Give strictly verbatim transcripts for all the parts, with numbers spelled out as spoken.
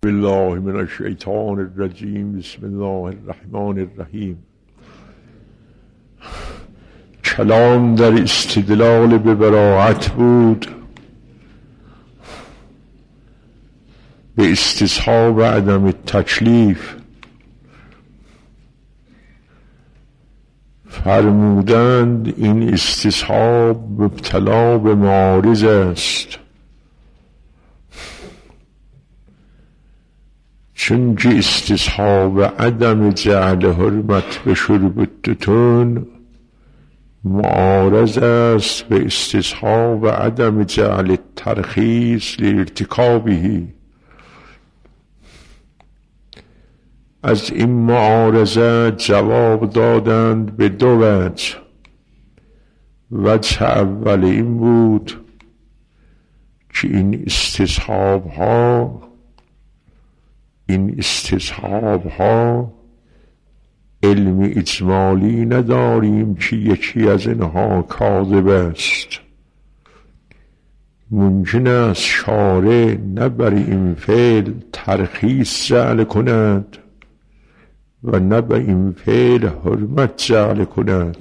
بالله من الشیطان الرجیم. بسم الله الرحمن الرحیم. کلام در استدلال به براءت بود، به استصحاب عدم التکلیف. فرمودند این استصحاب مبتلا به معارض است، چون که استصحاب عدم جعل حرمت به شرب التتون معارض است به استصحاب عدم جعل الترخیص لارتکابه. از این معارضه جواب دادند به دو وجه. وجه اول این بود که این استصحاب ها این استصحاب ها علم اجمالی نداریم که یکی از اینها کاذب است. ممکن است شارع نه بر این فعل ترخیص جعل کند و نه به این فعل حرمت جعل کند،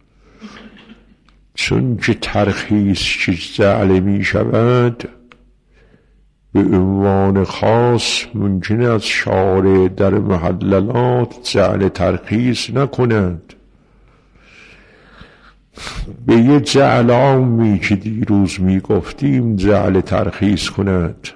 چون که ترخیص که جعل می شود به عنوان خاص ممکن است شارع در محللات جعل ترخیص نکند، به یه جعل عامی که دیروز می گفتیم جعل ترخیص کند.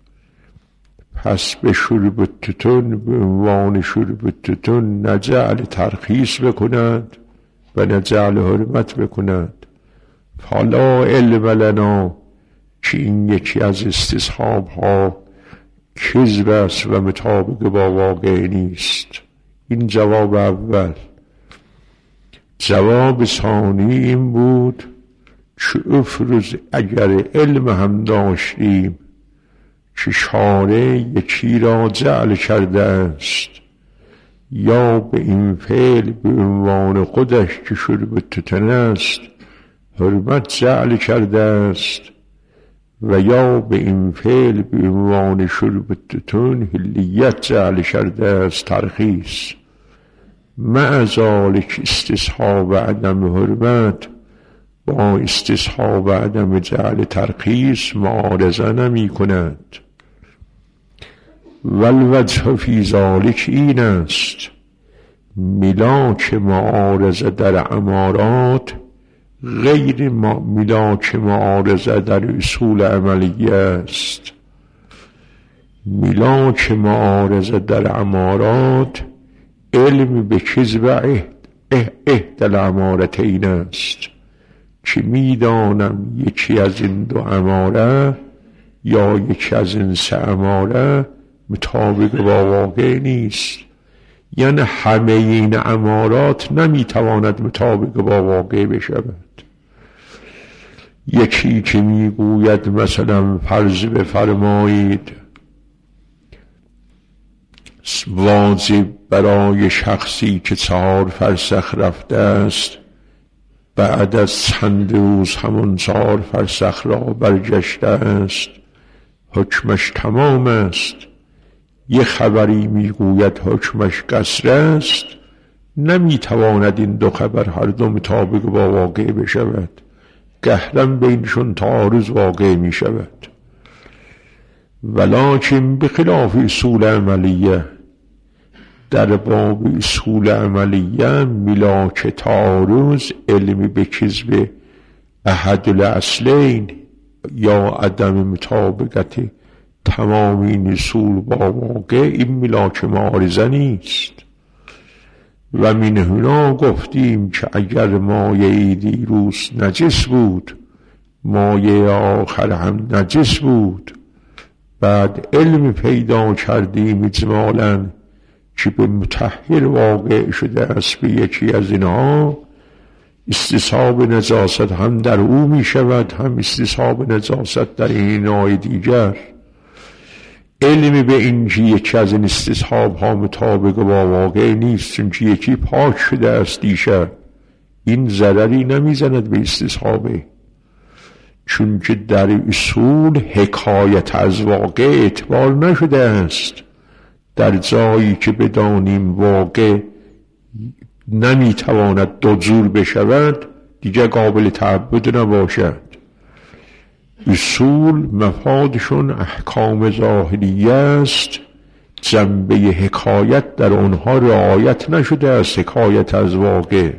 پس به شرب التتون به عنوان شرب التتون نه جعل ترخیص بکند و نه جعل حرمت بکند. فلا علم لنا که این یکی از استصحاب ها کذب است و مطابق با واقع نیست. این جواب اول. جواب ثانی این بود که افرض اگر علم هم داشتیم که شارع یکی را جعل کرده است، یا به این فعل به عنوان خودش که شرب التتن است حرمت جعل کرده است، و یا به این فعل به عنوان شرب التتن حلیت جعل کرده است ترخیص. مع ذلک استصحاب عدم حرمت با استصحاب عدم جعل ترخیص معارضه نمی کند. والوجه فی ذلک این است ملاک معارضه در امارات غیر ملاک معارضه در اصول عملیه است. ملاک معارضه در امارات علم به کذب احدی الامارتین است که میدانم یکی از این دو اماره یا یکی از این سه اماره مطابق با واقع نیست. یعنی همه این امارات نمیتواند مطابق با واقع بشود. یکی که میگوید مثلا فرض بفرمایید واجب برای شخصی که چهار فرسخ رفته است بعد از چند روز همون چهار فرسخ را برگشته است حکمش تمام است. یه خبری میگوید حکمش قصر است، نمیتواند این دو خبر هر دو مطابق با واقع بشود، گهرم بینشون تعارض واقع میشود. ولکن بخلاف اصول عملیه، در باب اصول عملیه ملاک تعارض علمی به کذب احد الاصلین یا عدم مطابقت تمام این اصول با واقع این ملاک معارضه نیست. و من هنا گفتیم که اگر مایه دیروز نجس بود مایه آخر هم نجس بود، بعد علم پیدا کردیم اجمالاً که به مطهر واقع شده است به یکی از اینها، استصحاب نجاست هم در او می شود هم استصحاب نجاست در این نوع دیگر. علم به این که یکی از این استصحاب ها مطابق با واقع نیست، چون که یکی پاک شده است دیشب، این ضرری نمی زند به استصحابه، چون که در اصول حکایت از واقع اعتبار نشده است. در جایی که بدانیم واقع نمیتواند دو جور بشود دیگه قابل تعبد نباشد. اصول مفادشون احکام ظاهریه است، جنبه حکایت در اونها رعایت نشده است، حکایت از واقع.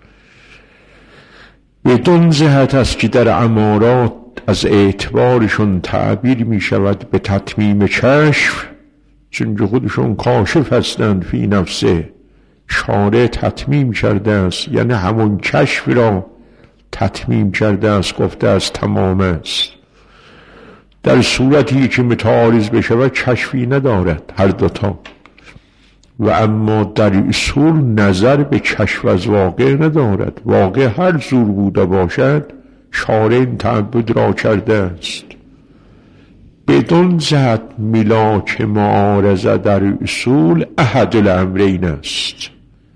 بدون جهت است که در امارات از اعتبارشون تعبیر می شود به تتمیم کشف، چون خودشون کاشف هستند فی نفسه، شارع تتمیم کرده است، یعنی همون کشف را تتمیم کرده است، گفته است تمام است. در صورتی که متعارض بشود کشفی ندارد هر دوتا. و اما در اصول نظر به کشف از واقع ندارد، واقع هر زور بوده باشد شارع این تعبد را کرده است. بدون جهت ملاک معارضه در اصول احد الامرین است،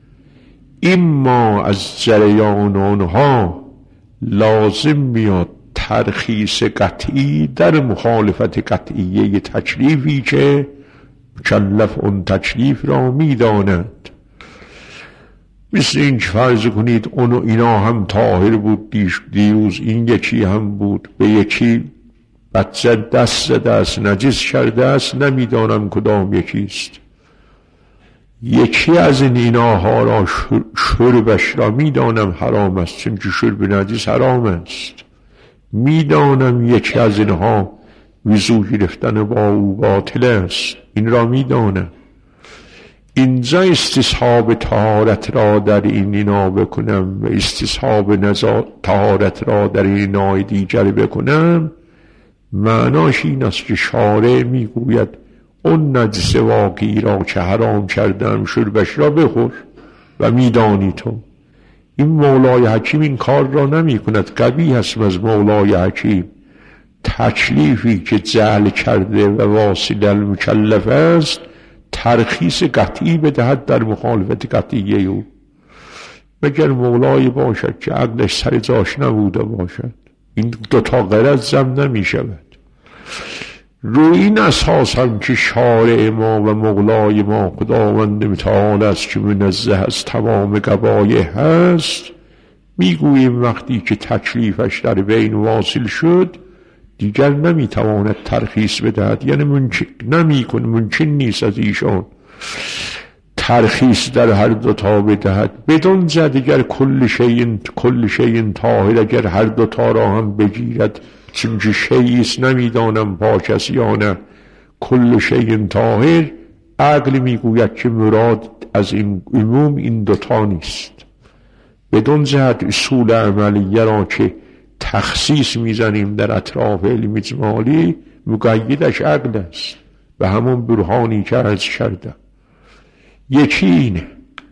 اما از جریان آنها لازم میاد ترخیص قطعی در مخالفت قطعیه تکلیفی که مکلف اون تکلیف را میداند. مثل این که فرض کنید اون و اینا هم طاهر بود، دیروز این یکی هم بود، به یکی بچه دست زده است، نجس کرده است، نمیدانم کدام یکیست. یکی از این ایناها را شربش را میدانم حرام است، چون که شرب نجس حرام است. میدانم یکی از اینها وضو گرفتن با او باطل است، این را میدانم. اینجا استصحاب طهارت را در این اینا بکنم و استصحاب طهارت را در این اینای دیگر بکنم، معناش این است که شارع میگوید اون نجس واقعی را که حرام کردم شربش را بخور و میدانی تو. این مولای حکیم این کار را نمی کند، قبیح است از مولای حکیم تکلیفی که جعل کرده و واصل المکلف است ترخیص قطعی بدهد در مخالفت قطعیه او، مگر مولای باشد که عقلش سر جاش نبوده باشد. این دوتا غرض جمع نمی شود. روی این اساس هم که شارع ما و مولای ما خداوند متعال است که منزه از تمام قبایح هست، میگوییم وقتی که تکلیفش در بین واصل شد دیگر نمیتواند ترخیص بدهد، یعنی ممکن نمیکن ممکن نیست از ایشان ترخیص در هر دوتا بدهد. بدون جا دیگر کل شیء کل شیء طاهر اگر هر دوتا را هم بگیرد، چون که شیئیست نمیدانم پاک است یا نه، کل شیء طاهر، عقل میگوید که مراد از این عموم این دوتا نیست. بدون جهت اصول عملیه را که تخصیص میزنیم در اطراف علم اجمالی مقیدش عقل است، به همون برهانی که عرض کردم. یکی اینه.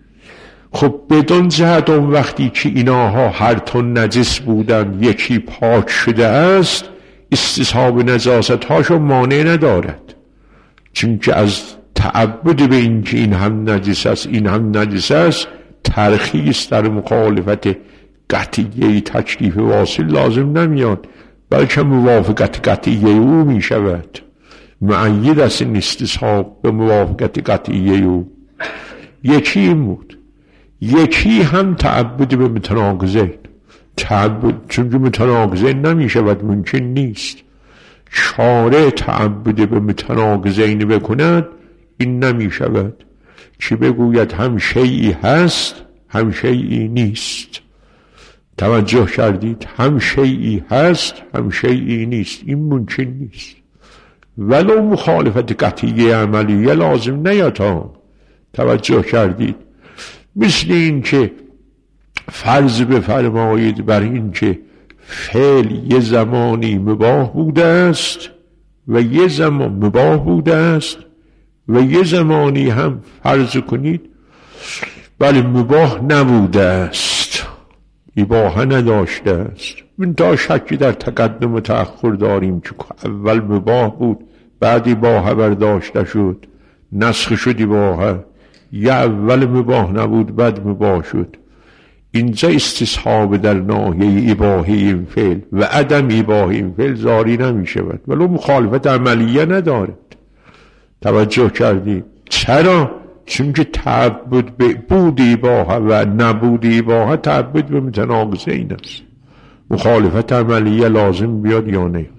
خب بدون جهت اون وقتی که ایناها هر تون نجس بودن یکی پاک شده است، استصحاب نجاست هاشو مانع ندارد، چون که از تعبد به این که این هم نجس است این هم نجس است ترخیص در مخالفت قطعیه تکلیف واصل لازم نمیاد، بلکه موافقت قطعیه او می شود. معید است این استصحاب به موافقت قطعیه او. یکی این بود. یکی هم تعبد به متناقضین، تعبد چون که متناقضین نمی شود، ممکن نیست شارع تعبد به متناقضین بکند، این نمی شود که بگوید هم شیئی هست هم شیئی نیست. توجه کردید؟ هم شیئی هست هم شیئی نیست، این ممکن نیست. ولو مخالفت قطعی عملیه لازم نیاد ها. توجه کردید؟ مثل این که فرض بفرمایید بر این که فعل یه زمانی مباح بوده است و یه زمان مباح بوده است و یه زمانی هم فرض کنید بله مباح نبوده است، اباحه نداشته است. من تا شکی در تقدم و تأخر داریم که اول مباح بود بعد اباحه برداشته شد، نسخ شد اباحه، یا اول مباح نبود بعد مباح شد. اینجا استصحاب در ناحیه اباحه این فعل و عدم اباحه این فعل جاری نمی شود، ولو مخالفت عملیه ندارد. توجه کردید؟ چرا؟ چون که تعبد به بود ایباحه و نبود ایباحه تعبد به متناقضین است. مخالفت عملیه لازم بیاد یا نیاد.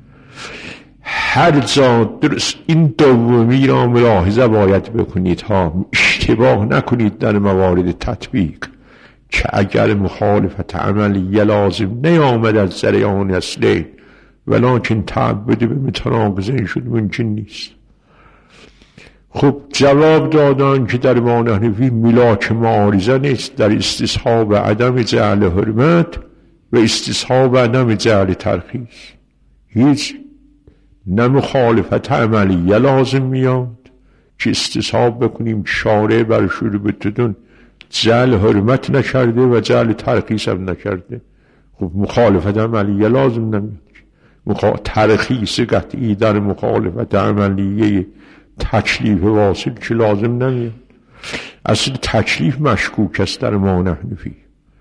هر جا درست این دومی را ملاحظه باید بکنید ها، اشتباه نکنید در موارد تطبیق که اگر مخالفت عملیه لازم نیامد از جریان اصلی ولکن تعبد به متناقضین شد ممکن نیست. خب جواب دادن که در ایمان حنفی ملاک معارضه نیست در استصحاب عدم جعل حرمت و استصحاب عدم جعل ترخیص. هیچ نه مخالفت عملیه لازم میاد که استصحاب بکنیم شارع بر شروع بتدون جعل حرمت نکرده و جعل ترخیص هم نکرده. خب مخالفت عملیه لازم نمیاد. مخ... ترخیص قطعی در مخالفت عملیه تکلیف واصل که لازم نمیاد. اصل تکلیف مشکوک است در ایمان حنفی.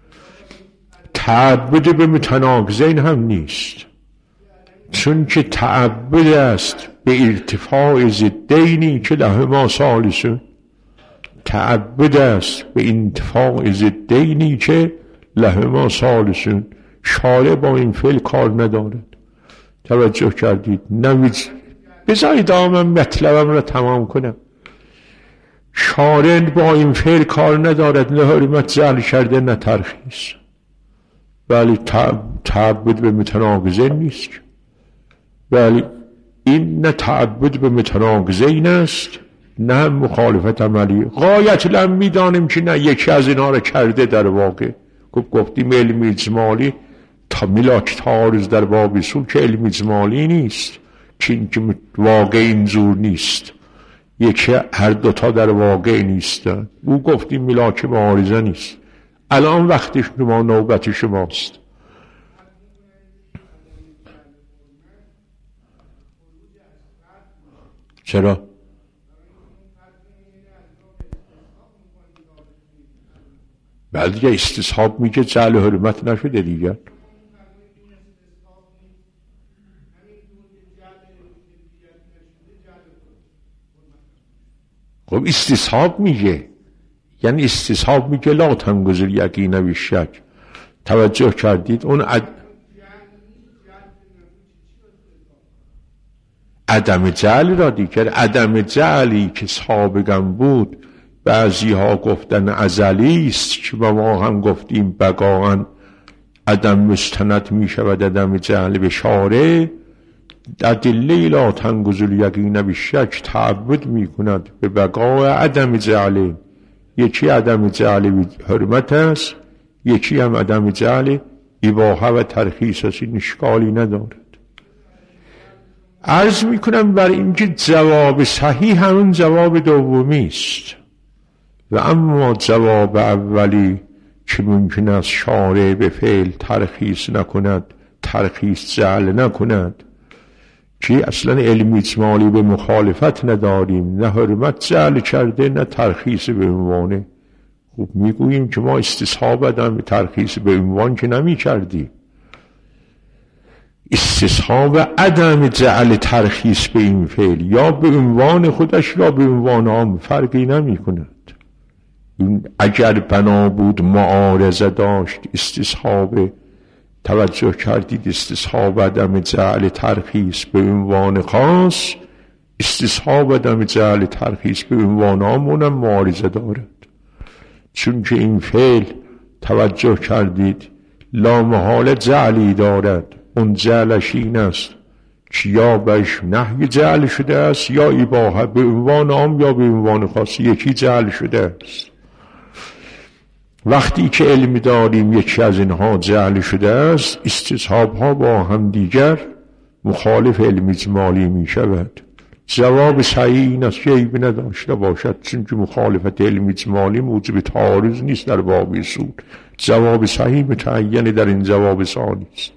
تعبد به متناقضین هم نیست، چون که تعبد است به ارتفاع ضدینی که لهما ثالثون. تعبد است به انتفاع ضدینی که لهما ثالثون. شارع با این فعل کار ندارد. توجه کردید؟ نوید بذارید آمن مطلبم را تمام کنم. شارع با این فعل کار ندارد، نه حرمت جعل کرده نه ترخیص. ولی تعبد به متناقضین نیست. ولی این نه تعبد به متناقضین است نه مخالفت عملی. غایت لم میدانیم که نه یکی از اینا را کرده. در واقع گفتیم علم اجمالی تا ملاک تعارض در باب اصول که علم اجمالی نیست که این که واقع اینجور نیست، یکی هر دوتا در واقع نیستن. او گفتیم ملاک معارضه نیست. الان وقتش شما نوبت شماست. چرا؟ بعد دیگه استصحاب میگه جعل حرمت نشده دیگه. خب استصحاب میگه، یعنی استصحاب میگه لا تنگذر یقین و شک. توجه کردید؟ اون عد... عدم جعل را دیگر، عدم جعلی که سابقا بود بعضی ها گفتن ازلی است که ما هم گفتیم بقاعا عدم مستند می شود عدم جعل به شارع. ادله لا تنگذر یقین و شک تعبد می کند به بقاء عدم جعل. یکی عدم جعل حرمت است، یکی هم عدم جعل اباحه و ترخیص است. این اشکالی ندارد. عرض می کنم بر اینکه جواب صحیح همون جواب دومی است و اما جواب اولی که ممکن است شارع به فعل ترخیص نکند، ترخیص جعل نکند، که اصلا علم اجمالی به مخالفت نداریم، نه حرمت جعل کرده نه ترخیص به عنوانه. خب میگوییم که ما استصحاب عدم ترخیص به عنوان که نمی کردیم. استصحاب عدم جعل ترخیص به این فعل یا به عنوان خودش یا به عنوان عام فرقی نمی کند. اگر بنا بود معارضه داشت استصحاب، توجه کردید، استصحاب عدم جعل ترخیص به عنوان خاص، استصحاب عدم جعل ترخیص به عنوان عام اونم معارضه دارد. چون که این فعل توجه کردید لامحال جعلی دارد. اون جعلش این است که یا بهش نهی جعل شده است یا اباحه، به عنوان عام یا به عنوان خاص یکی جعل شده است. وقتی که علم داریم یکی از اینها جعل شده است، استصحاب ها با هم دیگر مخالف علم اجمالی می شود. جواب صحیح این است که عیب نداشته باشد، چون که مخالفت علم اجمالی موجب تعارض نیست در باب اصول. جواب صحیح متعین در این جواب ثانی است.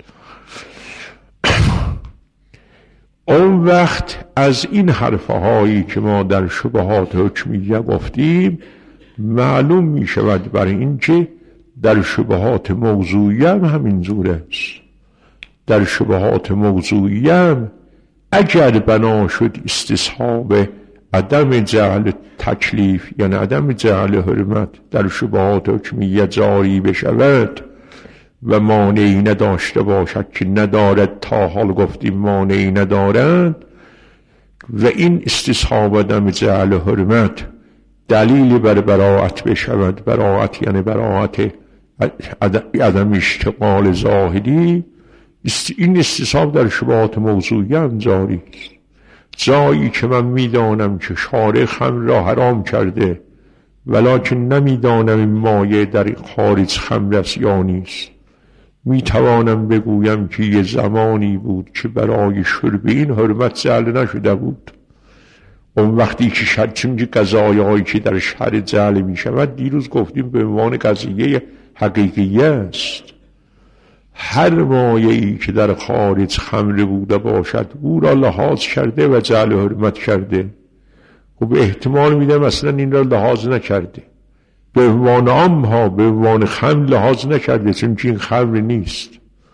اون وقت از این حرفهایی که ما در شبهات حکمیه گفتیم معلوم می شود برای این که در شبهات موضوعیه هم همینجور است. در شبهات موضوعیه هم اگر بنا شد استصحاب عدم جعل تکلیف یعنی عدم جعل حرمت در شبهات حکمیه جاری بشود و مانعی نداشته باشد که ندارد، تا حال گفتیم مانعی ندارد، و این استصحاب عدم جعل حرمت دلیل بر براءت بشود. براءت یعنی براءت عدم اشتغال ظاهری. این استصحاب در شبهات موضوعی هم جاری است. جایی که من میدانم که شارع خمر را حرام کرده ولکن نمیدانم این مایه در خارج خمر است یا نیست، میتوانم بگویم که یه زمانی بود که برای شرب این حرمت جعل نشده بود. اون وقتی که شد، چون که قضایایی که در شرع جعل میشود دیروز گفتیم به عنوان قضیه حقیقیه است. هر مایه‌ای که در خارج خمر بوده باشد او را لحاظ کرده و جعل حرمت کرده. خب احتمال میدم اصلا این را لحاظ نکرده، به عنوان عام ها به عنوان خمر لحاظ نکرده، چون که این خمر نیست.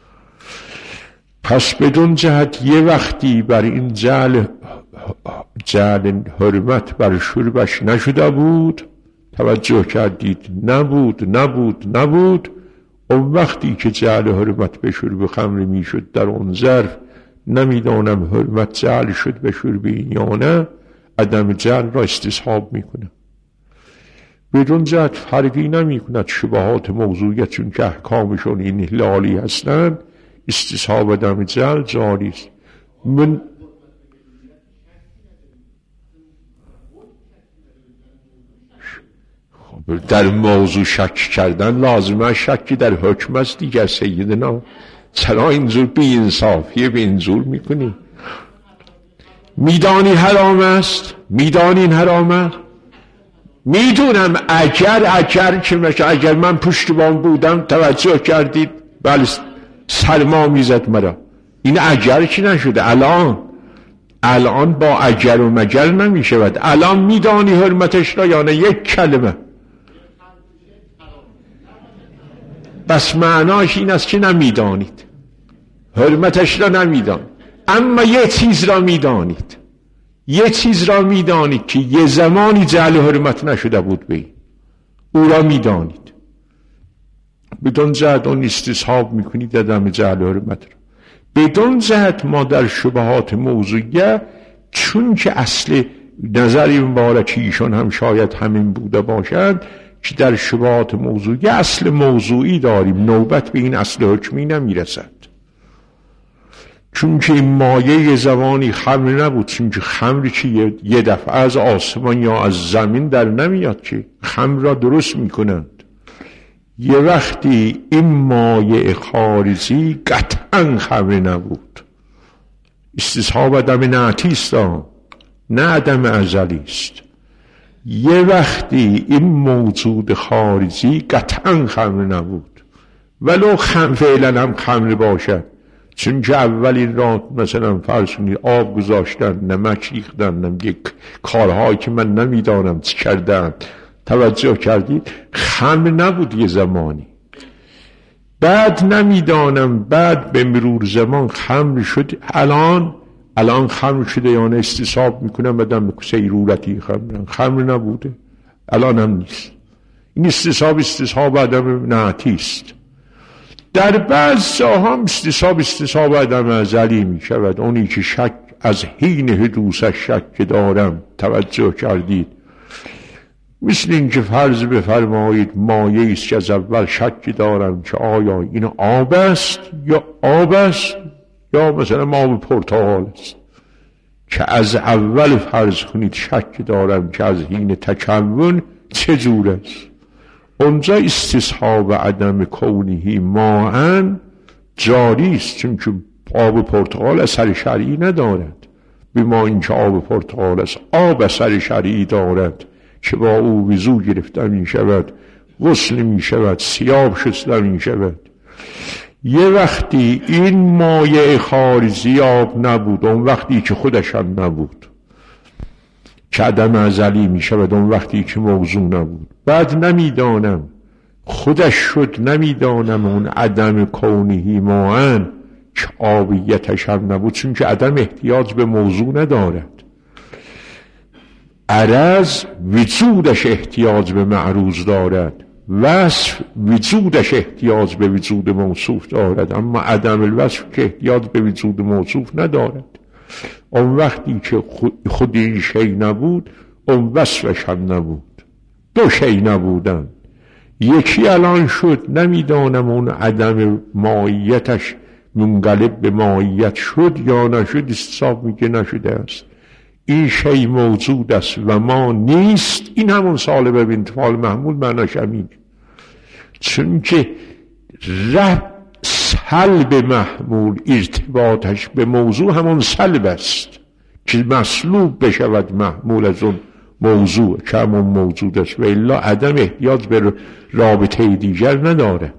پس بدون جهت یه وقتی بر این جعل جعل حرمت بر شربش نشده بود، توجه کردید، نبود نبود نبود اون وقتی که جعل حرمت به شرب خمر میشد در اون ظرف نمیدانم حرمت جعل شد به شرب این یا نه، عدم جعل را استصحاب میکنه. بدون جهت فرقی نمی کند. شبهات موضوعیت چون که احکامشون این هلالی هستند، استصحاب عدم جعل جاری است. من خب در موضوع شک کردن لازمه، شکی در حکم است دیگر. سیدنا چرا اینجور بی انصافیه به اینجور میکنی؟ میدانی حرام است، میدانی این حرام است. میدونم اگر اگر که مثلا اگر من پشتبان بودم توجه کردید بله سرما میزد مرا، این اگر که نشده. الان الان با اگر و مگر نمیشود. الان میدانی حرمتش را یا نه؟ یک کلمه بس معناش این است که نمیدانید، حرمتش را نمیدانید. اما یه چیز را میدانید، یه چیز را میدانید که یه زمانی جعل حرمت نشده بود به این، او را میدانید. بدون جهت اون استصحاب میکنید عدم جعل حرمت را. بدون جهت ما در شبهات موضوعیه، چون که اصل نظری مبارکی ایشون هم شاید همین بوده باشد که در شبهات موضوعیه اصل موضوعی داریم، نوبت به این اصل حکمی نمیرسد. چون که این مایه زمانی خمر نبود، چون که خمر چی یه دفعه از آسمان یا از زمین در نمیاد که خمر را درست میکنند. یه وقتی این مایه خارجی قطعا خمر نبود. استصحاب عدم نعتی است، نه عدم ازلی است. یه وقتی این موجود خارجی قطعا خمر نبود، ولو خمر فعلا هم خمر باشد، چون که اولین را مثلا فرض کنید آب گذاشتن، نمک ریختن، یک کارهایی که من نمیدانم چی کردن، توجه کردید خمر نبود یه زمانی. بعد نمیدانم بعد به مرور زمان خمر شد. الان الان خمر شده یا نه استصحاب میکنم بدم سیرورتی خمر خمر نبوده، الان هم نیست. این استصحاب استصحاب عدم نعتی است. در بعض جاها هم استصحاب استصحاب عدم ازلی می شود. اونی که شک از حین حدوثش شک دارم، توجه کردید، مثل این که فرض بفرمایید مایه است که از اول شک دارم که آیا این آب است یا آب است یا مثلا آب پرتقال است، که از اول فرض کنید شک دارم که از حین تکون چجور است. اونجا استصحاب عدم کونهی ماءً جاری است، چون که آب پرتقال اثر شرعی ندارد. بما اینکه آب پرتقال است آب اثر شرعی دارد که با او وضو گرفته می شود، غسل می شود، ثیاب شسته می شود. یه وقتی این مایع خارجی آب نبود، اون وقتی که خودش هم نبود که عدم ازلی می شود، اون وقتی که موضوع نبود. بعد نمیدانم خودش شد، نمیدانم اون عدم کونهی ماءً که آبیتش هم نبود، چون که عدم احتیاج به موضوع ندارد. عرض وجودش احتیاج به معروض دارد، وصف وجودش احتیاج به وجود موصوف دارد، اما عدم الوصف که احتیاج به وجود موصوف ندارد. اون وقتی که خود این شی نبود اون وصفش هم نبود، دو شی نبودن. یکی الان شد، نمیدانم اون عدم ماهیتش منقلب به ماهیت شد یا نشد، استصحاب میگه نشده است. این شی موجود است و ما نیست، این همون سالب بنت فاعل محمول معناش همین، چون که رب سلب محمول ارتباطش به موضوع همون سلب است که مسلوب بشود محمول از اون موضوع که همون موجود است، و الا عدم احتیاج به رابطه دیگر ندارد.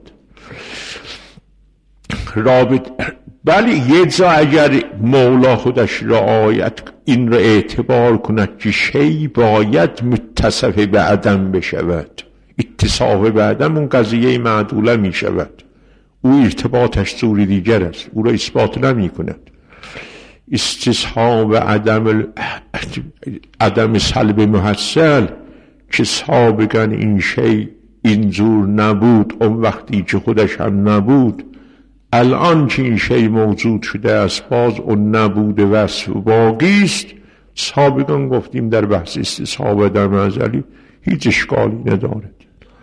رابطه بلی یه جا اگر مولا خودش رعایت این را اعتبار کند که شی باید متصف به عدم بشود، اتصاف به عدم اون قضیه معدوله می شود، او ارتباطش طور دیگر است، او را اثبات نمی کند. استصحاب عدم عدم سلب محصل که سابقا این شی اینجور نبود، اون وقتی که خودش هم نبود، الان که این شی موجود شده است باز اون نبود وصف باقی است. سابقا گفتیم در بحث استصحاب عدم ازلی هیچ اشکالی ندارد.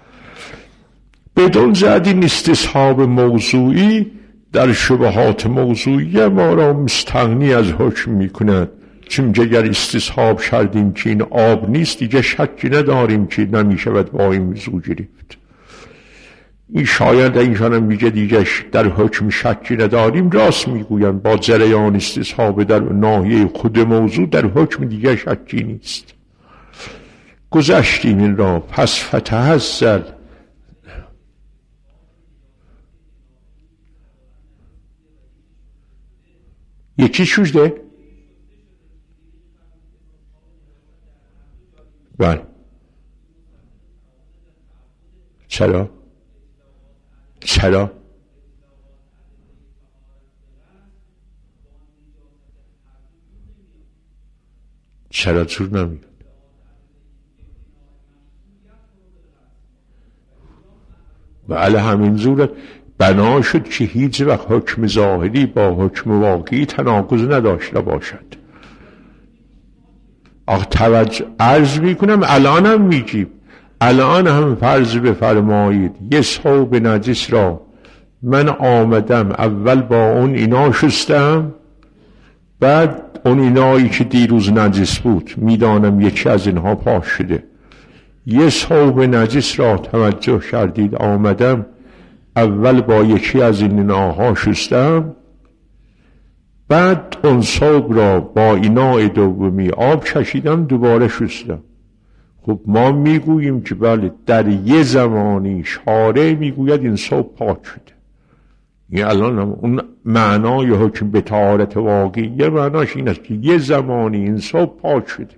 بدون زد این استصحاب موضوعی در شبهات موضوعی ما را مستغنی از حکم می کند، چون اگر استصحاب کردیم که این آب نیست دیگه شکی نداریم که نمی شود با این وضو گرفت. این شاید اینشان هم میگه دیگه در حکم شکی نداریم، راست میگوین، با جریان استصحاب در ناحیه خود موضوع در حکم دیگه شکی نیست. گذشتیم این را. پس فتحصل یکی شده؟ بله. چرا؟ چرا؟ چرا جور نمیاد؟ بله همین زورت بنا شد که هیچ وقت حکم ظاهری با حکم واقعی تناقض نداشته باشد. آخ توجه عرض میکنم، الان هم میگیم، الان هم فرض بفرمایید یه ثوب نجس را من آمدم اول با اون اینا شستم، بعد اون اینایی که دیروز نجس بود میدانم یکی از اینها پاک شده. یه ثوب نجس را توجه کردید آمدم اول با یکی از این ایناها شستم، بعد اون ثوب را با اینای دومی آب کشیدم دوباره شستم. خب ما میگوییم که بله در یه زمانی شارع میگوید این ثوب پاک شده. این الان هم اون معنای حکم به طهارت واقعی یه معناش این است که یه زمانی این ثوب پاک شده.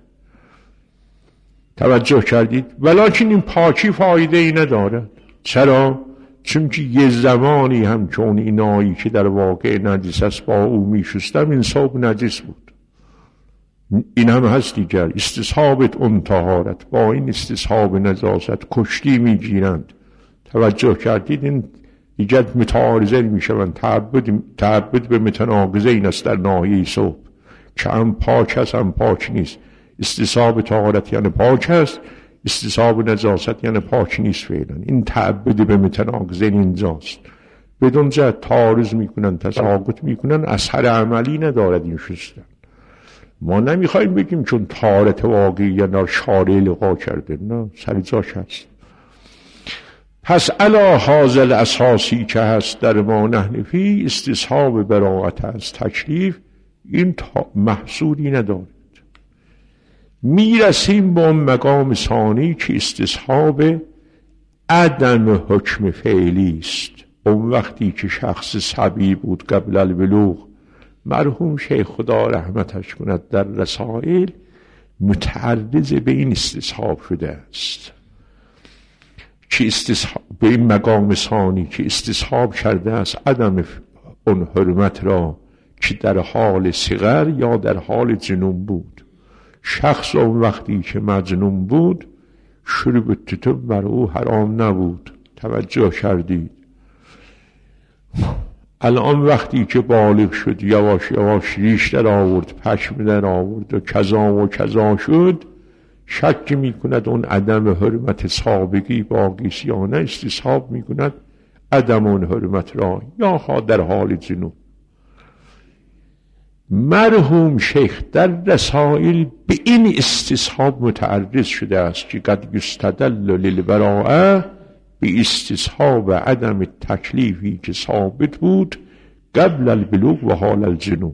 توجه کردید؟ ولیکن این پاکی فایده ای نداره. چرا؟ چون که یه زمانی هم چون اینایی که در واقع نجس است با او میشستم این ثوب نجس بود. این هم هست دیگر. استصحابت اون طهارت با این استصحاب نجاست کشتی میگیرند. توجه کردید؟ این دیگر متعارضه میشوند. تعبد, تعبد به متناقضه این است در ناحیه ثوب که هم پاک هست هم پاک نیست. استصحاب طهارت یعنی پاک هست، استصحاب نجاست یعنی پاک نیست فعلا. این تعبد به متناقضه اینجاست. بدون جهت تعارض میکنن، تساقط میکنن، اثر عملی ندارد این شستن. ما نمیخوایم بگیم چون طهارت واقعی یا شارع لقا کرده، نه، سر جاش هست. پس علا حاصل اساسی که هست در ما نحنفی استصحاب براءت از تکلیف، این محصولی ندارد. میرسیم با مقام ثانی که استصحاب عدم حکم فعلی است. اون وقتی که شخص صبی بود قبل البلوغ، مرحوم شیخ خدا رحمتش کند در رسائل متعرض به این استصحاب شده است که استصحاب به این مقام ثانی که استصحاب کرده است عدم اون حرمت را که در حال صغر یا در حال جنون بود. شخص اون وقتی که مجنون بود شرب توتون بر او حرام نبود. توجه کردید؟ الان وقتی که بالغ شد یواش یواش ریش در آورد، پشم در آورد و کذا و کذا شد، شک می کند اون عدم حرمت سابقی باقیست یا نه، استصحاب می کند عدم اون حرمت را، یا ها در حال جنون. مرحوم شیخ در رسائل به این استصحاب متعرض شده است که قد یستدل للبراءه به استصحاب عدم تکلیفی که ثابت بود قبل البلوغ و حال الجنون.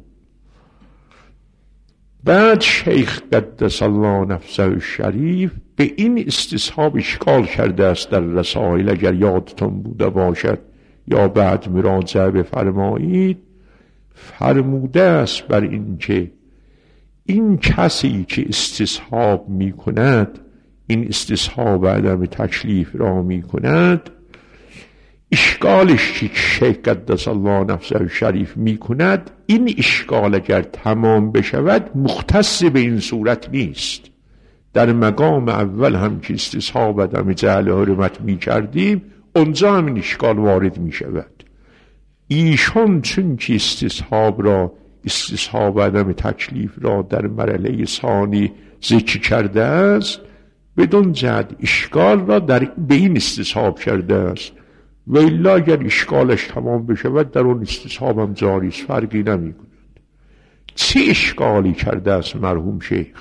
بعد شیخ قدس الله نفسه الشریف به این استصحاب اشکال کرده است در رسائل، اگر یادتون بوده باشد یا بعد مراجعه بفرمایید. فرموده است بر این که این کسی که استصحاب می کند، این استصحاب عدم تکلیف را می کند، اشکالش که شیخ قدس الله نفسه الشریف می کند، این اشکال اگر تمام بشود مختص به این صورت نیست. در مقام اول هم که استصحاب عدم جهل حرمت می کردیم، اونجا هم این اشکال وارد می شود. ایشان چون که استصحاب را، استصحاب عدم تکلیف را در مرحله ثانی ذکر کرده است، بدون جهت اشکال را در به این استصحاب کرده است. و الا اگر اشکالش تمام بشود در اون استصحاب هم جاری است، فرقی نمی کند. چه اشکالی کرده است مرحوم شیخ؟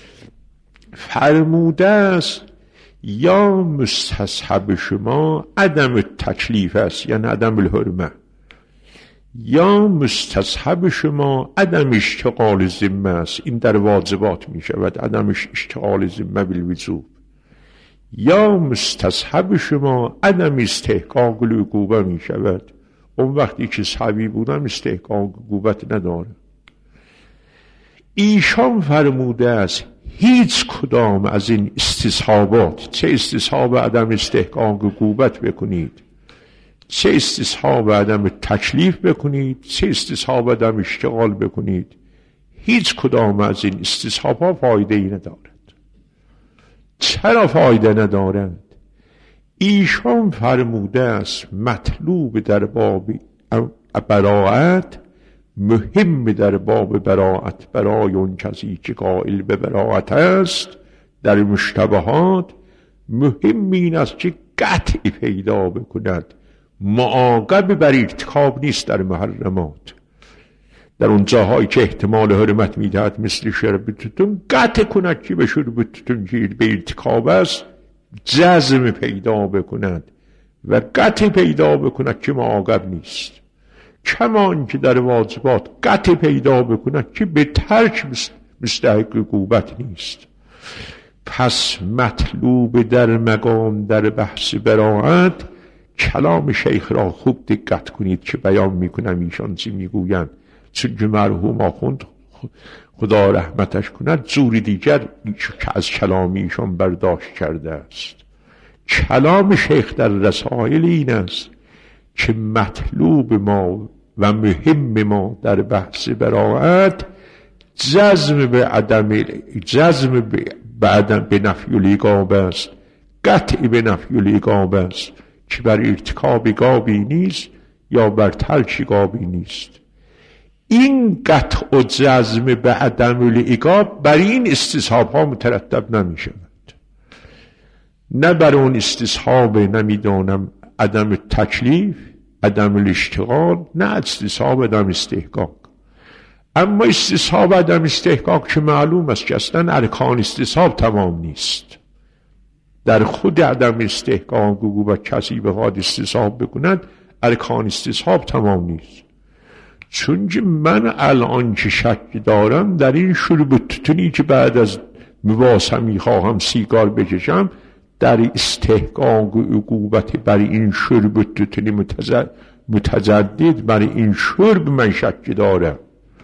فرموده است یا مستصحب شما عدم تکلیف است، یعنی عدم الحرمه، یا مستصحب شما عدم اشتغال ذمه است، این در واجبات می شود، عدم اشتغال ذمه بالوجوب. یا مستصحب شما عدم استحقاق العقوبه می شود، اون وقتی که صحیح بودم استحقاق عقوبت نداره. ایشان فرموده است هیچ کدام از این استصحابات، چه استصحاب عدم استحقاق عقوبت بکنید، چه استصحاب عدم تکلیف بکنید، چه استصحاب عدم اشتغال بکنید، هیچ کدام از این استصحاب ها فایده ای ندارد. چرا فایده ندارد؟ ایشان فرموده است مطلوب در باب براءت، مهم در باب براءت برای اون کسی که قائل به براءت است در مشتبهات، مهم این است که قطعی پیدا بکند، معاقب بر ارتکاب نیست در محرمات. در اون جاهایی که احتمال حرمت میدهد مثل شرب توتون، قطع کند که به شرب توتون که به ارتکاب است جزم پیدا بکند و قطع پیدا بکند که معاقب نیست. کمان که در واجبات قطع پیدا بکند که به ترک مستحق عقوبت نیست. پس مطلوب در مقام در بحث براءت، کلام شیخ را خوب دقت کنید که بیان میکنم ایشان چی میگویند، چون که مرحوم آخوند خدا رحمتش کند جوری دیگر که از کلام ایشان برداشت کرده است. کلام شیخ در رسائل این است که مطلوب ما و مهم ما در بحث براءت جزم به عدم جزم به عدم به نفی العقاب است، قطع به نفی العقاب است که بر ارتکاب عقابی نیست یا بر ترک عقابی نیست. این قطع و جزم به عدم العقاب بر این استصحاب ها مترتب نمی شود، نه بر اون استصحاب نمیدانم عدم تکلیف، عدم الاشتغال، نه استصحاب عدم استحقاق. اما استصحاب عدم استحقاق که معلوم است که اصلا ارکان استصحاب تمام نیست. در خود عدم استحقاق و کسی بخواد استصحاب بکند ارکان استصحاب تمام نیست. چون که من الان که شک دارم در این شرب توتونی که بعد از مواسمی خواهم سیگار بکشم، در استحقاق و عقوبت بر این شرب توتونی متجدد بر این شرب من شک دارم.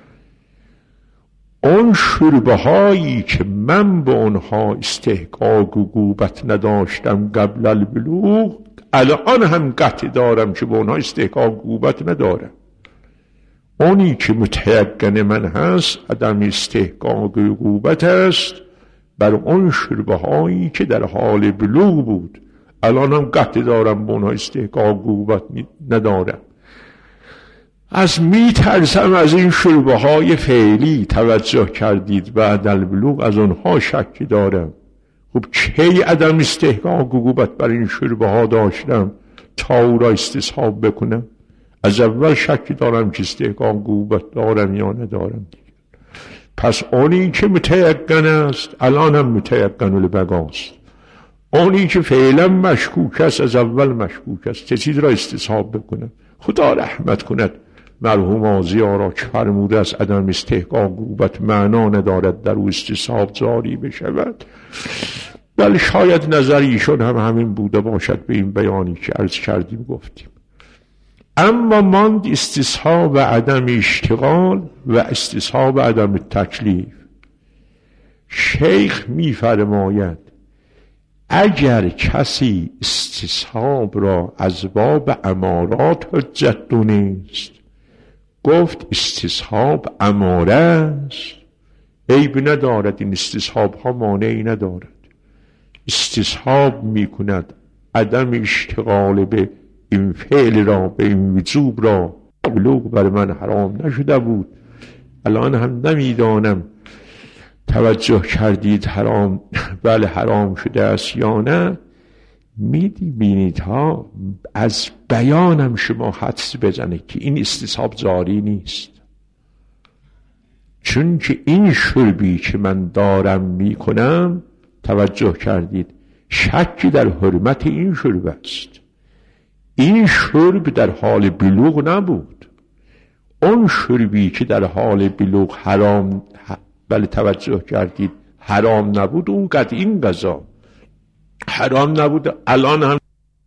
اون شربه هایی که من به اونها استحقاق و عقوبت نداشتم قبل البلوغ، الان هم قطع دارم که به اونها استحقاق و عقوبت ندارم. اونی که متیقن من هست عدم استحقاق عقوبت است بر اون شربه هایی که در حال بلوغ بود. الان هم قطع دارم به اونها استحقاق عقوبت ندارم. از می ترسم از این شربه های فعلی، توجه کردید، بعد البلوغ از اونها شک دارم. خب کی عدم استحقاق عقوبت بر این شربه ها داشتم تا او را استصحاب بکنم؟ از اول شک دارم که استحقاق عقوبت دارم یا ندارم. پس اونی که متیقن است الان هم متیقن البقاست، اونی که فعلا مشکوک است از اول مشکوک است. چه چیز را استصحاب بکنم؟ خدا رحمت کند مرحوم آزیا را که فرموده است عدم استحقاق عقوبت معنا ندارد در او استصحاب جاری بشود. بل شاید نظریشون هم همین بوده باشد به این بیانی که عرض کردیم گفتیم. اما ماند استصحاب عدم اشتغال و استصحاب عدم تکلیف. شیخ می فرماید اگر کسی استصحاب را از باب امارات حجت دونست، گفت استصحاب اماره است، عیب ندارد، این استصحاب ها مانعی ندارد. استصحاب می کند عدم اشتغال به این فعل را، به این وجوب را. بلوغ بر من حرام نشده بود، الان هم نمیدانم توجه کردید حرام بله حرام شده است یا نه. میدی بینید ها از بیانم شما حدس بزنه که این استصحاب جاری نیست، چون که این شربی که من دارم میکنم، توجه کردید، شکی در حرمت این شرب است. این شرب در حال بلوغ نبود. اون شربی که در حال بلوغ حرام، بله توجه کردید، حرام نبود، اون قد این غذا حرام نبود. الان هم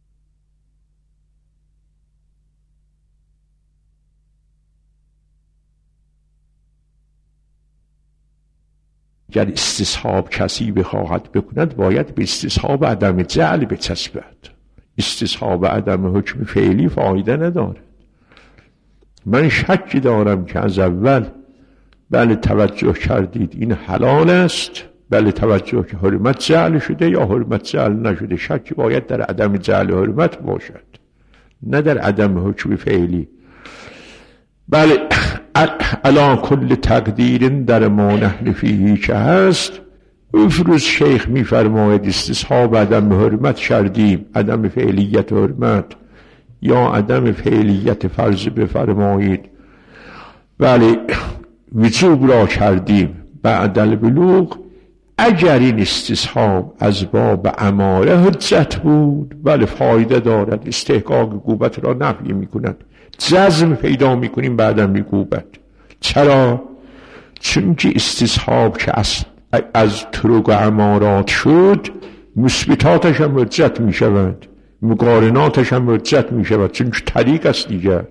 اگر استصحاب کسی بخواهد بکند باید به استصحاب عدم جعل بچسبد. استصحاب عدم حکم فعلی فایده ندارد. من شکی دارم که از اول بله توجه کردید این حلال است، بله توجه که حرمت جعل شده یا حرمت جعل نشده. شکی باید در عدم جعل حرمت باشد، نه در عدم حکم فعلی. بله الان کل تقدیر در ما نحن فیه که هست. افروز شیخ می فرماید استصحاب عدم حرمت کردیم، عدم فعلیت حرمت یا عدم فعلیت فرض بفرمایید بله وجوب را کردیم بعد البلوغ. اگر این استصحاب از باب اماره حجت بود بله فایده دارد، استحقاق عقوبت را نفی می کند، جزم پیدا می کنیم بعدم عقوبت. چرا؟ چون که استصحاب که از, از طرق امارات شد مثبتاتش هم حجت می شود، مقارناتش هم حجت می شود، چون که طریق است دیگر.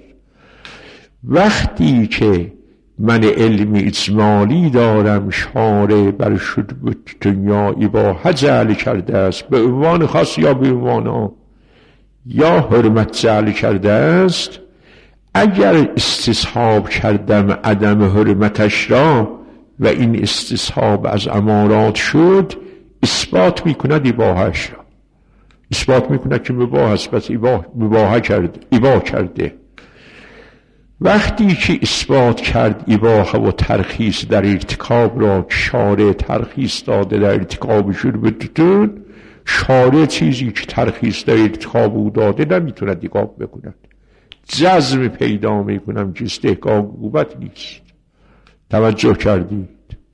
وقتی که من علم اجمالی دارم شارع بر شد دنیا اباحه جعل کرده است به عنوان خاص یا به عنوان یا حرمت جعل کرده است، اگر استصحاب کردم عدم حرمتش را و این استصحاب از امارات شد، اثبات میکند اباحهش را، اثبات میکند که مباح است، بس اباحه کرده اباحه کرده. وقتی که اثبات کرد اباحه و ترخیص در ارتکاب را، شارع ترخیص داده در ارتکاب شربتون، شارع چیزی که ترخیص در ارتکاب او داده نمیتوند عقاب بکند. جزم پیدا میکنم که استحقاق عقوبت نیست. توجه کردید؟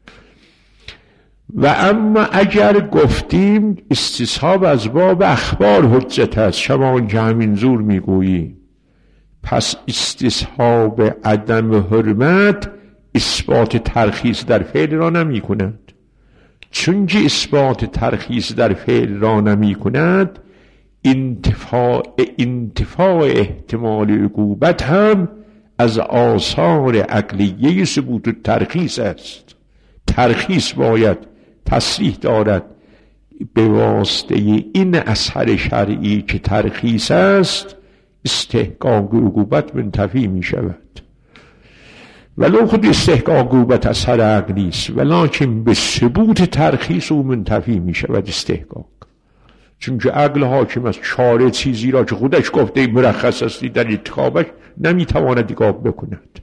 و اما اگر گفتیم استصحاب از باب اخبار حجت است، شما که همین زور میگویی، پس استصحاب عدم حرمت اثبات ترخیص در فعل را نمی کند. چون که اثبات ترخیص در فعل را نمی کند، انتفاع, انتفاع احتمال عقوبت هم از آثار عقلیه ثبوت ترخیص است. ترخیص باید تصریح دارد به واسطه این اثر شرعی که ترخیص است، استحقاق عقوبت منتفی می شود. ولو خود استحقاق عقوبت اثر عقلی است ولکن به ثبوت ترخیص او منتفی می شود استحقاق. چون که عقل حاکم از چاره چیزی را که خودش گفته مرخص استی در انتخابش نمیتواند ایقاب بکند.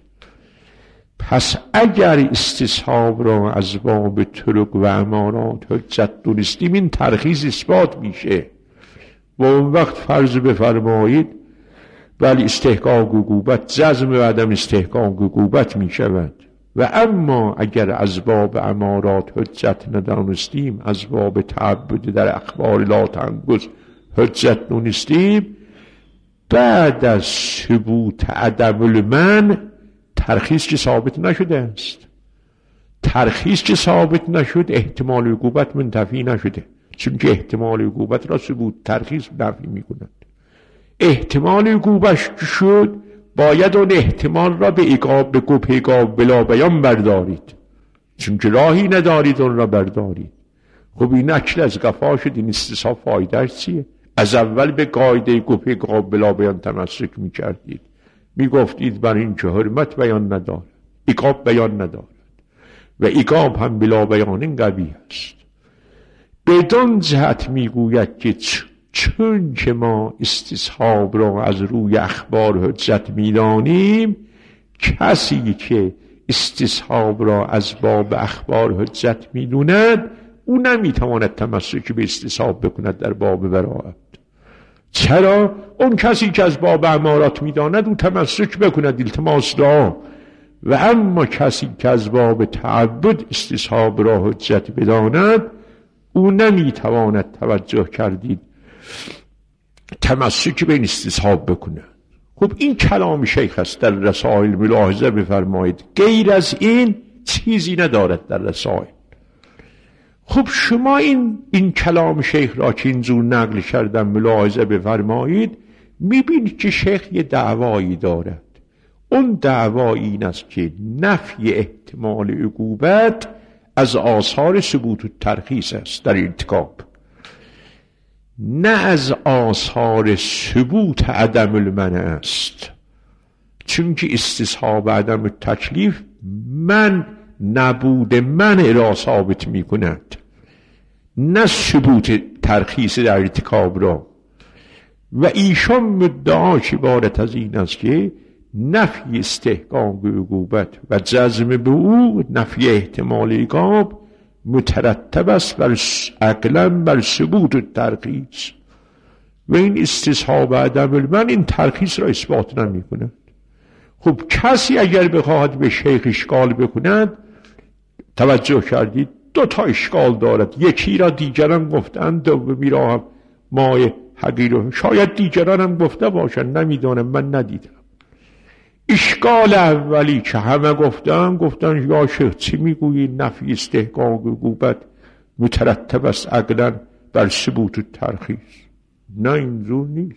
پس اگر استصحاب را از باب طرق و امارات حجت دونستیم این ترخیص اثبات میشه و اون وقت فرض بفرمایید ولی استحقاق عقوبت جزم و عدم استحقاق عقوبت می شود. و اما اگر از باب امارات حجت ندانستیم از باب تعبد در اخبار لا تنگس حجت دونستیم بعد از ثبوت عدم المنع ترخیص که ثابت نشده است. ترخیص که ثابت نشد احتمال عقوبت منتفی نشده چون که احتمال عقوبت را ثبوت ترخیص نفی می کند. احتمال عقوبش شد باید اون احتمال را به ایقاب به گپ ایقاب بلا بیان بردارید چون که راهی ندارید اون را بردارید. خب این اکل از قفا شد. این استصحاب فایدهش چیه؟ از اول به قاعده گپ ایقاب بلا بیان تمسک می کردید می گفتید بر این که حرمت بیان ندارد ایقاب بیان ندارد و ایقاب هم بلا بیان این قوی است. بدان جهت می گوید که چون که ما استصحاب را از روی اخبار حجت می‌دانیم کسی که استصحاب را از باب اخبار حجت می‌داند او نمی‌تواند تمسک به استصحاب بکند در باب براءت. چرا؟ اون کسی که از باب امارات می‌داند او تمسک بکند التماس دعا و اما کسی که از باب تعبد استصحاب را حجت بداند او نمی‌تواند توجه کردید تمسک به این استصحاب بکنه. خب این کلام شیخ است در رسائل ملاحظه بفرمایید غیر از این چیزی ندارد در رسائل. خب شما این این کلام شیخ را که اینجور نقل کردن ملاحظه بفرمایید میبینید که شیخ یه دعوایی دارد. اون دعوا این است که نفی احتمال عقوبت از آثار ثبوت و ترخیص است در ارتکاب نه از آثار ثبوت عدم المنع است. چون که استصحاب عدم تکلیف من نبود منع را ثابت می کند نه ثبوت ترخیص در ارتکاب را. و ایشان مدعاش عبارت از این است که نفی استحقاق عقوبت و جزم به او نفی احتمال ایقاب مترتب است بر عقلا بر ثبوت و ترخیص و این استصحاب عدم المنع این ترخیص را اثبات نمی کند. خب کسی اگر بخواهد به شیخ اشکال بکند توجه کردید دو تا اشکال دارد. یکی را دیگران گفتند دومی را هم مای حقیر شاید دیگران هم گفته باشند نمیدانم من ندیدم. اشکال اولی که همه گفتن گفتن یا شیخ چی میگویی نفی استحقاق عقوبت مترتب است عقلا بر ثبوت و ترخیص. نه اینجور نیست.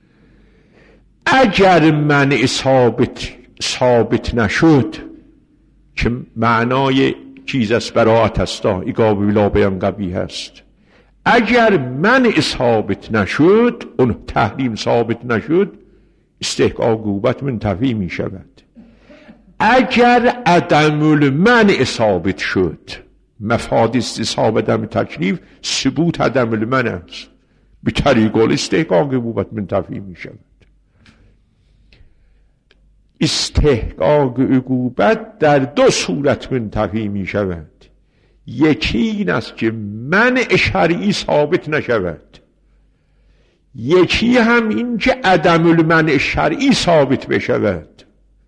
اگر منع ثابت ثابت نشد که معنای چیز است براءت است ایقاب بلا بیان قوی هست. اگر منع ثابت نشد اون تحریم ثابت نشد استحقاق عقوبت منتفی می شود. اگر عدم المنع ثابت شد مفاد استصحاب عدم تکلیف ثبوت عدم المنع است به طریق استحقاق عقوبت منتفی می شود. استحقاق عقوبت در دو صورت منتفی می شود. یکی این است که منع شرعی ثابت نشود، یکی هم این که عدم المنع شرعی ثابت بشود.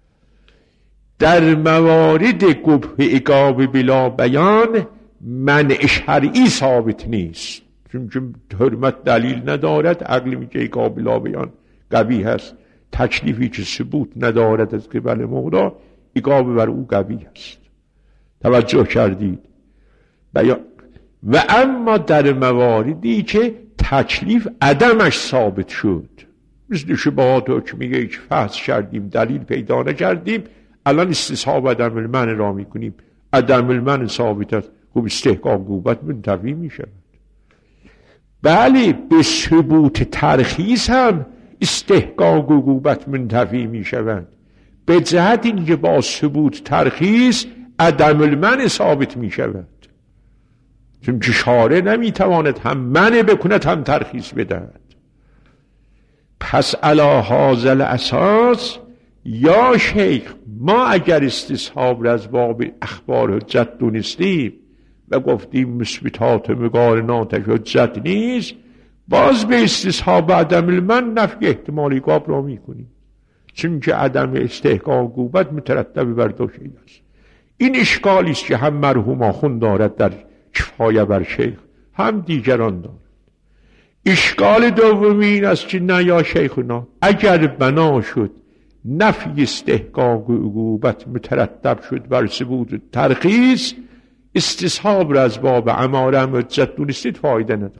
در موارد قبح عقاب بلا بیان منع شرعی ثابت نیست، چون حرمت دلیل ندارد، عقل میگه عقاب بلا بیان قوی هست، تکلیفی که ثبوت ندارد از قبل مولا عقاب بر او قوی هست. توجه کردید؟ و اما در مواردی که تکلیف عدمش ثابت شد، مثل شبهات حکمیه که فحص کردیم دلیل پیدا نکردیم، الان استصحاب عدم المنع را میکنیم، عدم المنع ثابت است، خب استحقاق عقوبت منتفی میشود. بله به ثبوت ترخیص هم استحقاق عقوبت منتفی میشود، به جهت اینکه با ثبوت ترخیص عدم المنع ثابت می شود، چون که شارع نمی تواند هم منع بکند هم ترخیص بدهد. پس علی هذا الاساس یا شیخ، ما اگر استصحاب را از باب اخبار حجت دونستیم و گفتیم مثبتات مقارناتش حجت نیست، باز به استصحاب عدم المنع نفی احتمالی گاب را می کنیم، چون که عدم استحقاق عقوبت مترتب بر دو شیء است. این اشکالی است که هم مرحوم آخوند دارد در کفایه بر شیخ، هم دیگران دارد. اشکال دومی این است که نه یا شیخنا، اگر بنا شد نفی استحقاق عقوبت مترتب شد بر ثبوت ترخیص، استصحاب را از باب اماره هم حجت دونستید فایده ندارد.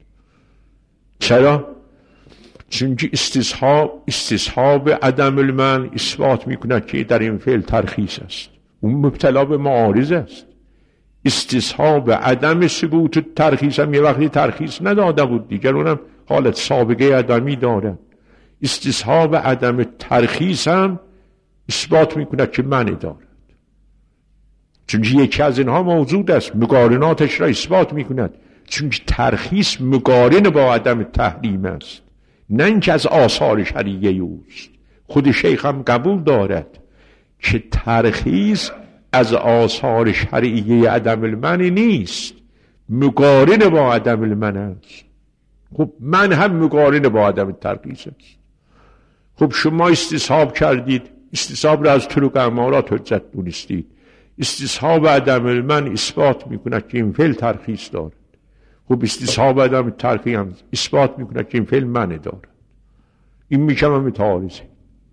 چرا؟ چون که استصحاب استصحاب عدم المنع اثبات میکند که در این فعل ترخیص است، اون مبتلا به معارض است. استصحاب عدم ثبوت ترخیص هم یه وقتی ترخیص نداده بود دیگر، اونم حالت سابقه عدمی دارد. استصحاب عدم ترخیص هم اثبات میکند که منع دارد، چون یکی از اینها موجود است، مقارناتش را اثبات میکند، چون ترخیص مقارن با عدم تحریم است، نه اینکه از آثار شرعیه اوست. خود شیخ هم قبول دارد که ترخیص از آثار شرعیه عدم المنع نیست، مقارن با عدم المنع است. خب من هم مقارن با عدم ترخیص است. خب شما استصحاب کردید، استصحاب را از طرق امارات حجت دونستید، استصحاب عدم المنع اثبات میکند که این فعل ترخیص دارد. خب استصحاب عدم ترخیص هم اثبات میکند که این فعل منع دارد. این میشم هم متعارضه.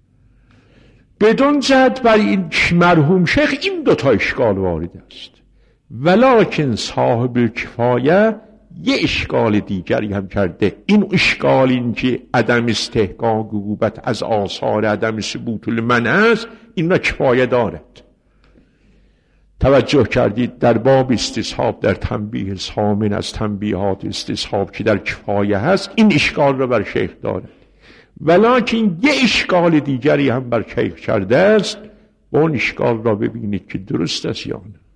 بدون جهت بر این مرحوم شیخ این دوتا اشکال وارد است، ولکن صاحب کفایه یه اشکال دیگری هم کرده. این اشکال این که عدم استحقاق عقوبت از آثار عدم ثبوت المنع است، این را کفایه دارد. توجه کردید در باب استصحاب در تنبیه ثامن از تنبیهات استصحاب که در کفایه هست، این اشکال را بر شیخ دارد، ولکن یه اشکال دیگری هم بر شیخ کرده است. اون اشکال را ببینید که درست است یا نه.